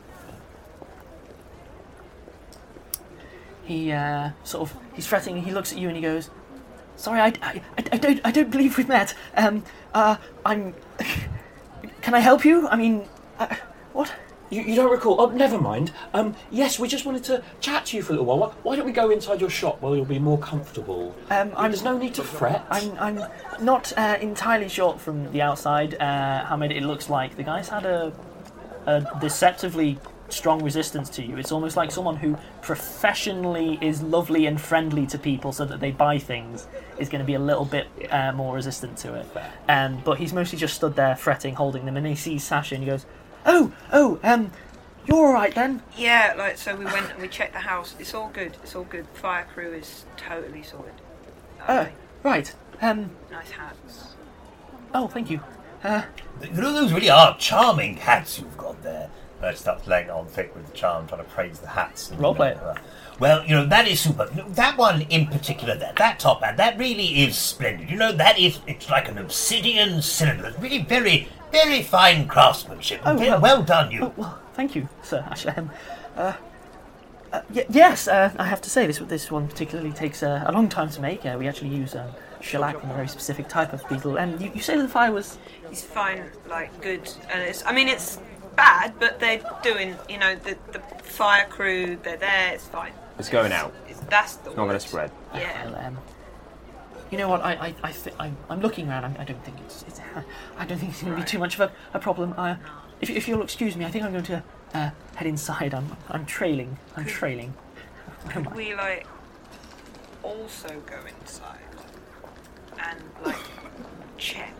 he uh, sort of he's fretting. And he looks at you and he goes, "Sorry, I, I, I don't I don't believe we've met. Um, uh, I'm. Can I help you? I mean, uh, what?" You, you don't recall? Oh, never mind. Um, yes, we just wanted to chat to you for a little while. Why, why don't we go inside your shop where you'll be more comfortable? Um, I'm, There's no need to fret. I'm I'm not uh, entirely sure from the outside, uh, Hamid. It looks like the guy's had a, a deceptively strong resistance to you. It's almost like someone who professionally is lovely and friendly to people so that they buy things is going to be a little bit uh, more resistant to it. Um, but he's mostly just stood there fretting, holding them, and he sees Sasha and he goes, "Oh, oh, um, you're all right then?" Yeah, like so we went and we checked the house. It's all good. It's all good. Fire crew is totally sorted. Uh, right. Um. Nice hats. Oh, thank you. Uh, You know, those really are charming hats you've got there. I start laying it on thick with the charm, trying to praise the hats. And, Roleplay. uh, Well, you know, that is super. You know, that one in particular there, that top hat, that really is splendid. You know, that is, it's like an obsidian cylinder. It's really very, very fine craftsmanship. Oh, Very well. well done, you. Oh, well, thank you, Sir Ashlem. Uh, uh, y- yes, uh, I have to say, this this one particularly takes uh, a long time to make. Uh, we actually use um, shellac from a very specific type of beetle. And you, you say the fire was... It's fine, like good. And it's. I mean, it's bad, but they're doing. You know, the the fire crew. They're there. It's fine. It's going out. It's, that's the. It's not going to spread. Yeah. Well, um, you know what? I I, I th- I'm, I'm looking around. I'm, I don't think it's. it's I don't think it's going to be too much of a, a problem. Uh, if if you'll excuse me, I think I'm going to uh, head inside. I'm I'm trailing. I'm trailing. could we like also go inside and like check?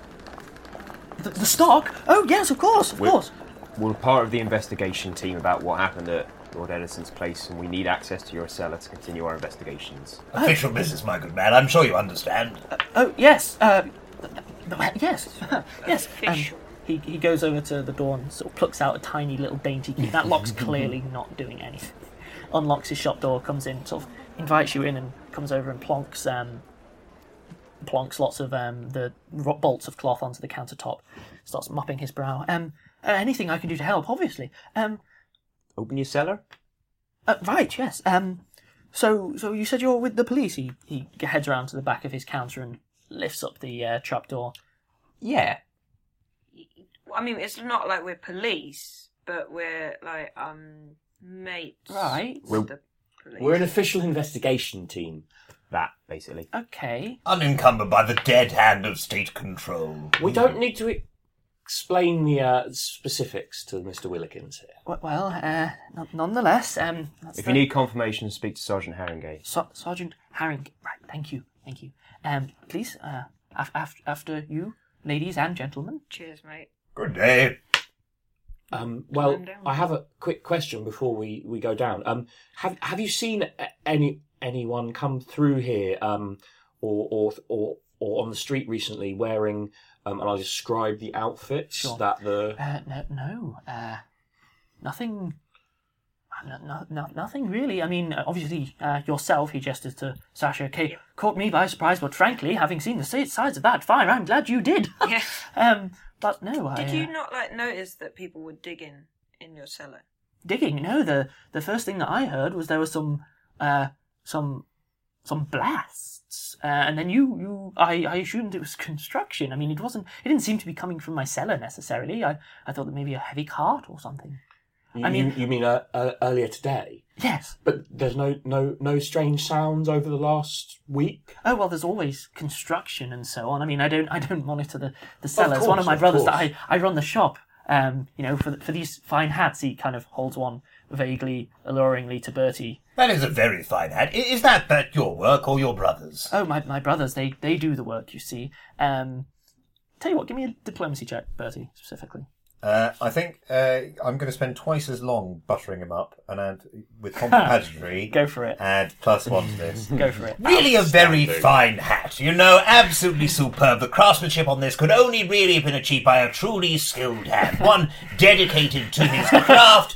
The, the stock? Oh yes, of course, of We're- course. We're part of the investigation team about what happened at Lord Edison's place, and we need access to your cellar to continue our investigations. Official business, my good man. I'm sure you understand. Oh yes, uh, yes, yes. Um, Official. he he goes over to the door and sort of plucks out a tiny little dainty key. That lock's clearly not doing anything. Unlocks his shop door, comes in, sort of invites you in, and comes over and plonks um, plonks lots of um, the ro- bolts of cloth onto the countertop. Starts mopping his brow. Um, uh, anything I can do to help, obviously. Um, Open your cellar? uh, right, yes. Um, so so you said you're with the police. He he heads around to the back of his counter and lifts up the uh, trap door. Yeah. I mean, it's not like we're police, but we're like um mates. Right. with We're- the police. We're an official investigation team. That, basically. Okay. Unencumbered by the dead hand of state control. We don't need to explain the uh, specifics to Mister Willikins here. W- Well, uh, n- nonetheless, um, that's If the- you need confirmation, speak to Sergeant Haringey. Ser- Sergeant Haring. Right, thank you, thank you. Um, please, uh, af- af- after you, ladies and gentlemen. Cheers, mate. Good day. Um, well, Calm down. I have a quick question before we, we go down. Um, have have you seen a- any anyone come through here, um, or or or or on the street recently wearing, um, and I'll describe the outfits Sure. that the Uh, no, no, uh, nothing. No, no, no, nothing really. I mean, uh, obviously, uh, yourself, he gestures to Sasha, ca- caught me by surprise, but frankly, having seen the si- sides of that fire, I'm glad you did. Yeah. um, but no, I. Did uh, you not like notice that people were digging in your cellar? digging? No, the the first thing that I heard was there was some uh some some blasts, uh, and then you you I, I assumed it was construction. I mean, it wasn't. It didn't seem to be coming from my cellar necessarily. I I thought that maybe a heavy cart or something. You, I mean- you, you mean uh, uh, earlier today? Yes. But there's no no no strange sounds over the last week. Oh well, there's always construction and so on. I mean, I don't I don't monitor the the cellar. It's course, one of my of brothers that course. I I run the shop. Um, you know, for for these fine hats, he kind of holds one vaguely, alluringly to Bertie. That is a very fine hat. I- Is that that your work or your brother's? Oh, my my brothers, they they do the work. You see. Um, tell you what, give me a diplomacy check, Bertie, specifically. Uh, I think uh, I'm going to spend twice as long buttering him up, and add with compadre. Go for it. Add plus one to this. Go for it. Really a very fine hat. You know, absolutely superb. The craftsmanship on this could only really have been achieved by a truly skilled hand. One dedicated to his craft.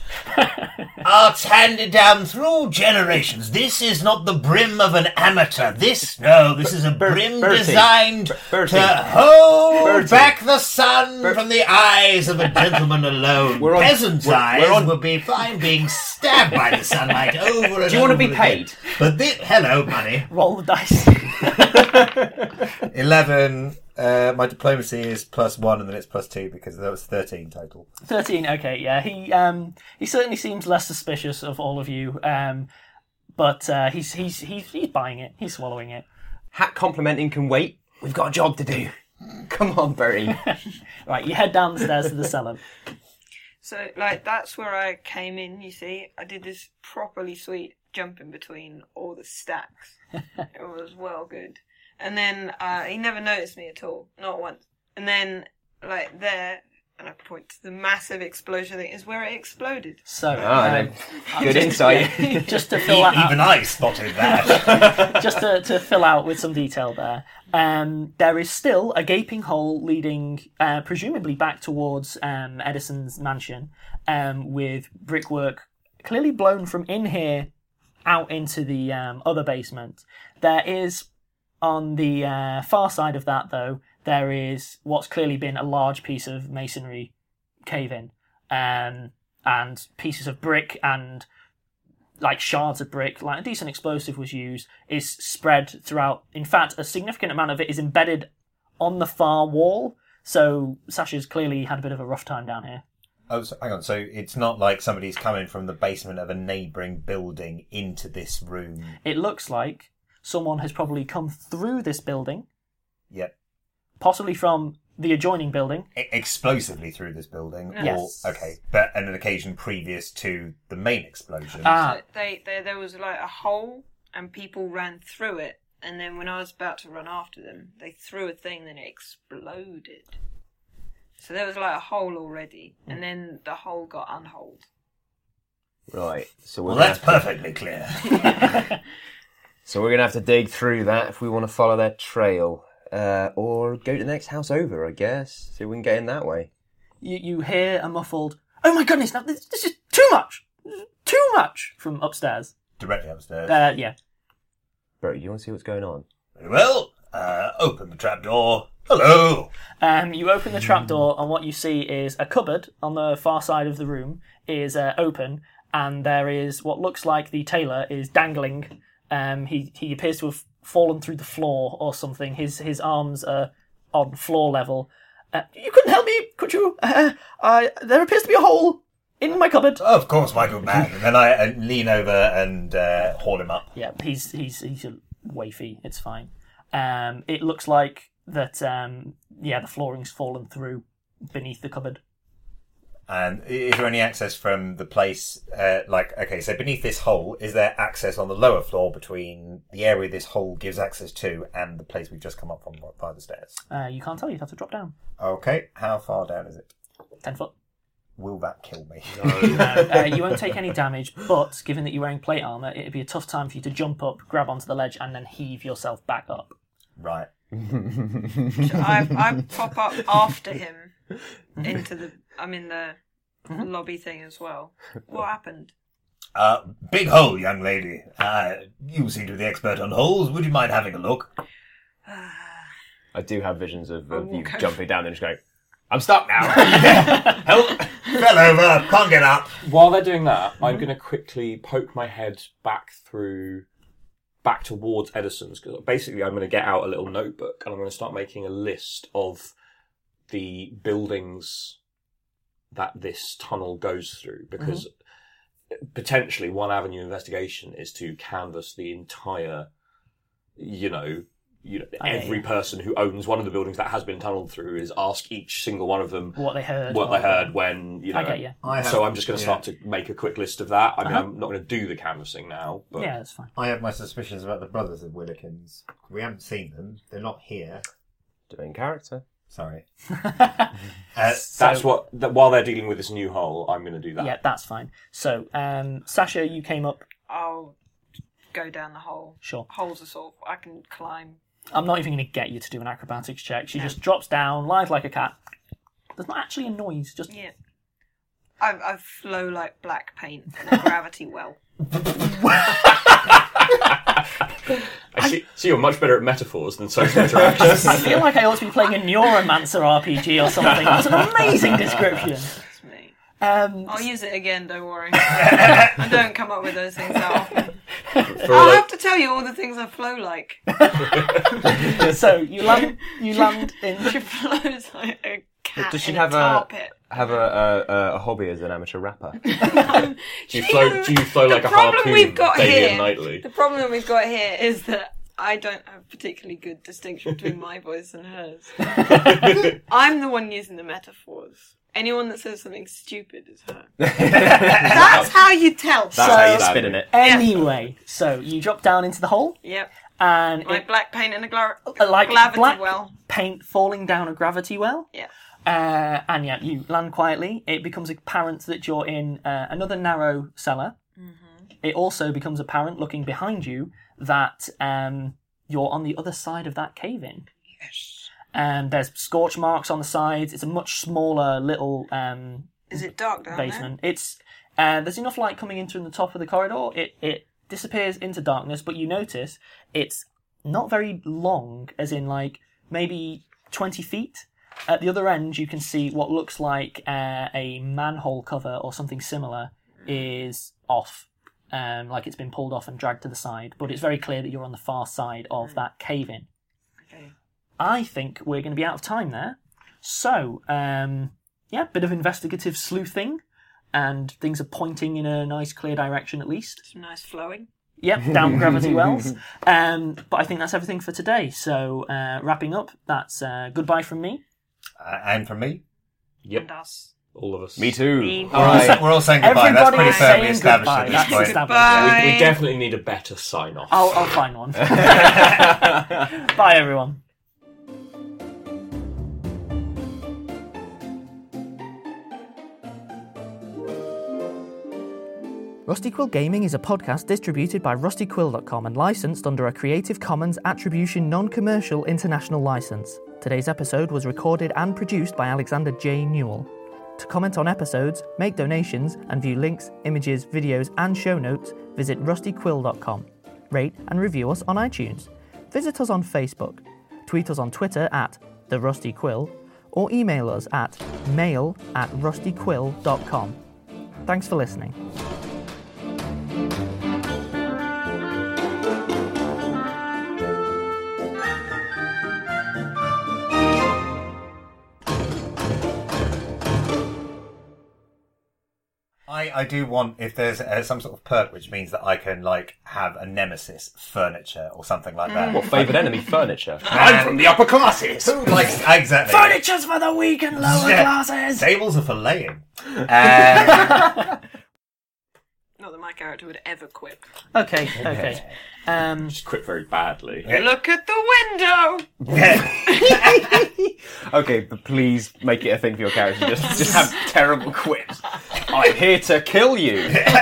Arts handed down through generations. This is not the brim of an amateur. This, no, this is a brim Bertie. designed Bertie. to hold Bertie. back the sun from the eyes of a gentleman alone. We're on- Peasants' we're- eyes we're on- would be fine being stabbed by the sunlight over and Do you want to over be again. paid? But this, hello, money. Roll the dice. Eleven. Uh, my diplomacy is plus one, and then it's plus two because that was thirteen total. Thirteen. Okay, yeah. He um he certainly seems less suspicious of all of you. Um, but uh, he's he's he's he's buying it. He's swallowing it. Hat complimenting can wait. We've got a job to do. Come on, Bertie. Right, you head down the stairs to the cellar. So, like, that's where I came in, you see. I did this properly sweet jumping between all the stacks. It was well good. And then uh, he never noticed me at all, not once. And then, like, there, and I point to the massive explosion thing, is where it exploded. So, Ah, um, then. Good insight. just to fill that out, Even I spotted that. just to, to fill out with some detail there. Um, there is still a gaping hole leading, uh, presumably back towards um, Edison's mansion, um, with brickwork clearly blown from in here out into the um, other basement. There is, on the uh, far side of that, though, there is what's clearly been a large piece of masonry cave-in, um, and pieces of brick and like shards of brick, like a decent explosive was used, is spread throughout. In fact, a significant amount of it is embedded on the far wall. So Sasha's clearly had a bit of a rough time down here. Oh, so, hang on. So it's not like somebody's coming from the basement of a neighbouring building into this room. It looks like someone has probably come through this building, Yep. possibly from the adjoining building. E- explosively through this building? Yes. Or, okay, but on an occasion previous to the main explosion. Ah. So they, they, there was like a hole, and people ran through it. And then when I was about to run after them, they threw a thing, then it exploded. So there was like a hole already, and then the hole got unholed. Right. So we're Well, gonna that's have to- perfectly clear. So we're going to have to dig through that if we want to follow their trail. Uh, or go to the next house over, I guess. See if we can get in that way. You, you hear a muffled, "Oh my goodness, now this, this is too much! Too much!" from upstairs. Directly upstairs. Uh, yeah. Bro, you want to see what's going on? Very well. Uh, open the trapdoor. Hello. Um, you open the trapdoor, and what you see is a cupboard on the far side of the room is uh, open, and there is what looks like the tailor is dangling. Um, he he appears to have fallen through the floor or something. His his arms are on floor level. Uh, you couldn't help me, could you? Uh, uh, there appears to be a hole in my cupboard. Of course, my good man. And then I uh, lean over and uh, haul him up. Yeah, he's he's he's a wafy. It's fine. Um, it looks like that. Um, yeah, the flooring's fallen through beneath the cupboard. And is there any access from the place, uh, like, okay, so beneath this hole, is there access on the lower floor between the area this hole gives access to and the place we've just come up from via the stairs? Uh, you can't tell. You'd have to drop down. Okay, how far down is it? Ten foot. Will that kill me? uh, you won't take any damage, but given that you're wearing plate armour, it'd be a tough time for you to jump up, grab onto the ledge, and then heave yourself back up. Right. I, I pop up after him into the. I'm in the Mm-hmm. lobby thing as well. What happened? Uh, big hole, young lady. Uh, you seem to be the expert on holes. Would you mind having a look? I do have visions of, of you okay. jumping down and just going, I'm stuck now. Help! Fell over. Can't get up. While they're doing that, I'm going to quickly poke my head back through, back towards Edison's, because basically I'm going to get out a little notebook and I'm going to start making a list of the buildings that this tunnel goes through, because mm-hmm. potentially one avenue of investigation is to canvass the entire, you know, you know, I every mean, person who owns one of the buildings that has been tunneled through, is ask each single one of them what they heard. what they heard when, you know. I get you. I have, So I'm just going to start yeah. to make a quick list of that. I mean, Uh-huh. I'm not going to do the canvassing now, but Yeah, that's fine. I have my suspicions about the brothers of Willikins. We haven't seen them. They're not here. Doing character. Sorry. Uh, that's what. That while they're dealing with this new hole, I'm going to do that. Yeah, that's fine. So, um, Sasha, you came up. I'll go down the hole. Sure. Holes are sort of. I can climb. I'm not even going to get you to do an acrobatics check. She just drops down, lies like a cat. There's not actually a noise, just... Yeah. I, I flow like black paint in a gravity well. I see, see you're much better at metaphors than social interactions. I feel like I ought to be playing a Neuromancer R P G or something. That's an amazing description. That's me. Um, I'll use it again, don't worry. I don't come up with those things that often. For I'll all have to tell you all the things I flow like. so you land, you land in. She flows like a cat Does she in have a a tar pit. have a, a a hobby as an amateur rapper? do you flow? Do you flow like the a problem harpoon we've got daily here, and nightly? The problem that we've got here is that I don't have particularly good distinction between my voice and hers. I'm the one using the metaphors. Anyone that says something stupid is her. That's how you tell. That's So- how you spin in it. Anyway, so you drop down into the hole, Yep. and Like it, black paint in a gla- like gravity black well. paint falling down a gravity well. Yeah. Uh, and yeah, you land quietly. It becomes apparent that you're in uh, another narrow cellar. Mm-hmm. It also becomes apparent, looking behind you, that um, you're on the other side of that cave-in. Yes. And there's scorch marks on the sides. It's a much smaller little um, Is it dark down basement. It's uh, there's enough light coming in from the top of the corridor. It it disappears into darkness, but you notice it's not very long, as in like maybe twenty feet. At the other end, you can see what looks like uh, a manhole cover or something similar is off, um, like it's been pulled off and dragged to the side. But it's very clear that you're on the far side of that cave-in. Okay. I think we're going to be out of time there. So, um, yeah, bit of investigative sleuthing, and things are pointing in a nice, clear direction at least. Some nice flowing. Yep, down gravity wells. Um, but I think that's everything for today. So, uh, wrapping up, that's uh, goodbye from me. Uh, and from me? Yep. And us. All of us. Me too. Me. We're all, sa- we're all saying goodbye. That's Everybody pretty is firmly saying established goodbye. at this That's point. established. Bye. We, we definitely need a better sign off. I'll, I'll find one. Bye, everyone. Rusty Quill Gaming is a podcast distributed by rusty quill dot com and licensed under a Creative Commons Attribution Non-Commercial International License. Today's episode was recorded and produced by Alexander J. Newell. To comment on episodes, make donations, and view links, images, videos, and show notes, visit rusty quill dot com. Rate and review us on iTunes. Visit us on Facebook. Tweet us on Twitter at The Rusty Quill, or email us at mail at rusty quill dot com. Thanks for listening. I, I do want, if there's uh, some sort of perk which means that I can, like, have a nemesis furniture or something like that. What, favoured enemy furniture? I'm from the upper classes! Who likes, exactly. Furniture's for the weak and lower Yeah. classes! Tables are for laying. Um, Not that my character would ever quip. Okay, okay. Um, Just quit very badly. Look at the window! Okay, but please make it a thing for your character. Just, just have terrible quips. I'm here to kill you.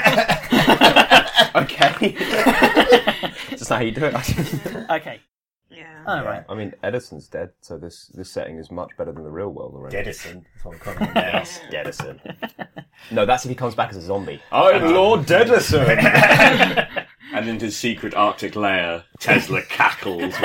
Okay. That's not how you do it. okay. Yeah. All right. I mean, Edison's dead, so this this setting is much better than the real world already. Dedison. That's what I'm calling it now. Dedison. No, that's if he comes back as a zombie. I'm Lord Dedison! And in his secret Arctic lair, Tesla cackles.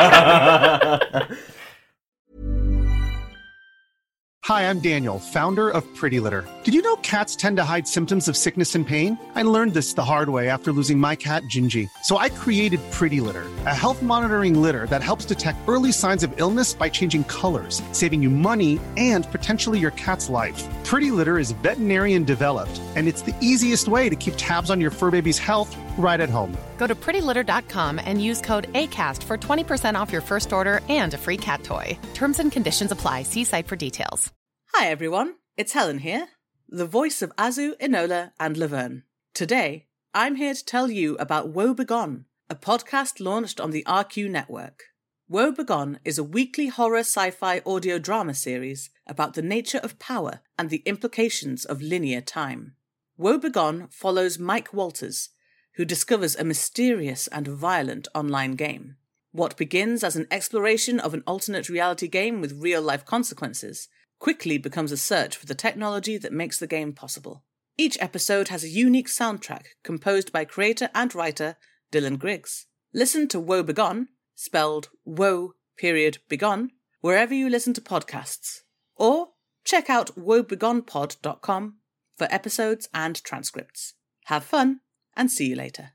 Hi, I'm Daniel, founder of Pretty Litter. Did you know cats tend to hide symptoms of sickness and pain? I learned this the hard way after losing my cat, Gingy. So I created Pretty Litter, a health monitoring litter that helps detect early signs of illness by changing colors, saving you money and potentially your cat's life. Pretty Litter is veterinarian developed, and it's the easiest way to keep tabs on your fur baby's health right at home. Go to pretty litter dot com and use code ACAST for twenty percent off your first order and a free cat toy. Terms and conditions apply. See site for details. Hi everyone, it's Helen here, the voice of Azu, Enola, and Laverne. Today, I'm here to tell you about Woe Begone, a podcast launched on the R Q network. Woe Begone is a weekly horror sci-fi audio drama series about the nature of power and the implications of linear time. Woe Begone follows Mike Walters, who discovers a mysterious and violent online game. What begins as an exploration of an alternate reality game with real-life consequences quickly becomes a search for the technology that makes the game possible. Each episode has a unique soundtrack composed by creator and writer Dylan Griggs. Listen to Woe Begone, spelled Woe period Begone, wherever you listen to podcasts. Or check out woe begone pod dot com for episodes and transcripts. Have fun, and see you later.